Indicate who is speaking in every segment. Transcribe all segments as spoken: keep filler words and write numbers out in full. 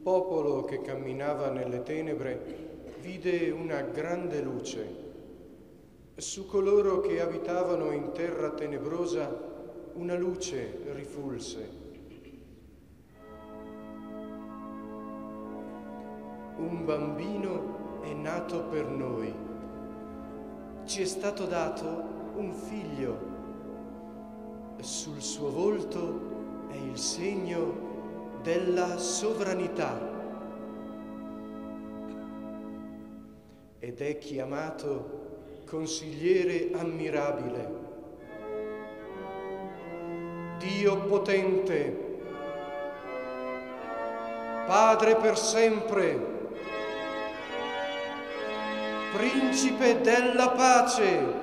Speaker 1: popolo che camminava nelle tenebre vide una grande luce. Su coloro che abitavano in terra tenebrosa una luce rifulse. Un bambino è nato per noi. Ci è stato dato un figlio. Sul suo volto è il segno della sovranità ed è chiamato Consigliere ammirabile, Dio potente, Padre per sempre, Principe della pace.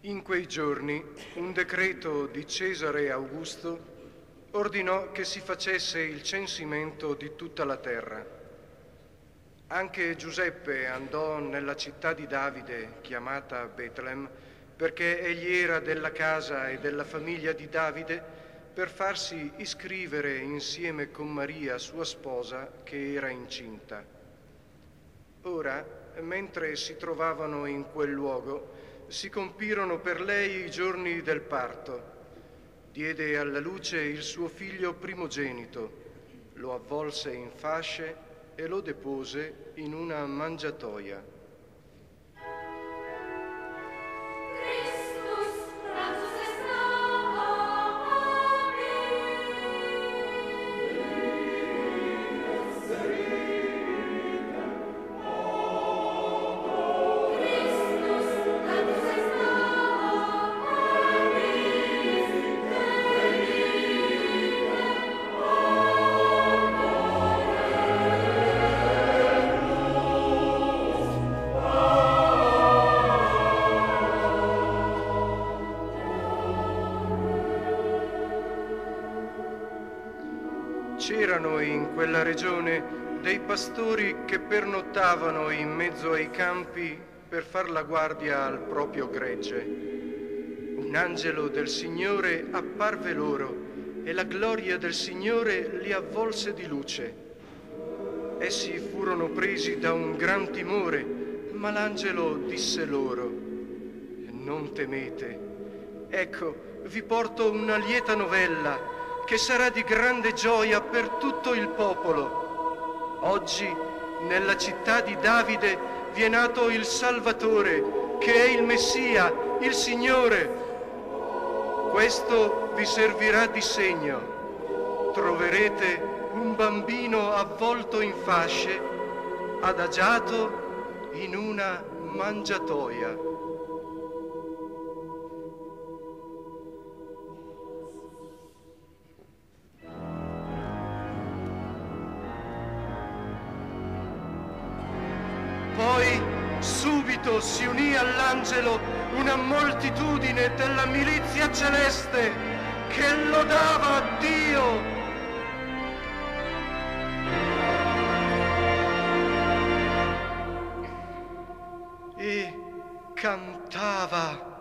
Speaker 1: In quei giorni un decreto di Cesare Augusto ordinò che si facesse il censimento di tutta la terra. Anche Giuseppe andò nella città di Davide, chiamata Betlem, perché egli era della casa e della famiglia di Davide, per farsi iscrivere insieme con Maria, sua sposa, che era incinta. Ora, mentre si trovavano in quel luogo, si compirono per lei i giorni del parto. Diede alla luce il suo figlio primogenito, lo avvolse in fasce e lo depose in una mangiatoia. C'erano in quella regione dei pastori che pernottavano in mezzo ai campi per far la guardia al proprio gregge. Un angelo del Signore apparve loro e la gloria del Signore li avvolse di luce. Essi furono presi da un gran timore, ma l'angelo disse loro: «Non temete, ecco, vi porto una lieta novella che sarà di grande gioia per tutto il popolo. Oggi, nella città di Davide, vi è nato il Salvatore, che è il Messia, il Signore. Questo vi servirà di segno. Troverete un bambino avvolto in fasce, adagiato in una mangiatoia». Poi subito si unì all'angelo una moltitudine della milizia celeste che lodava Dio. E cantava: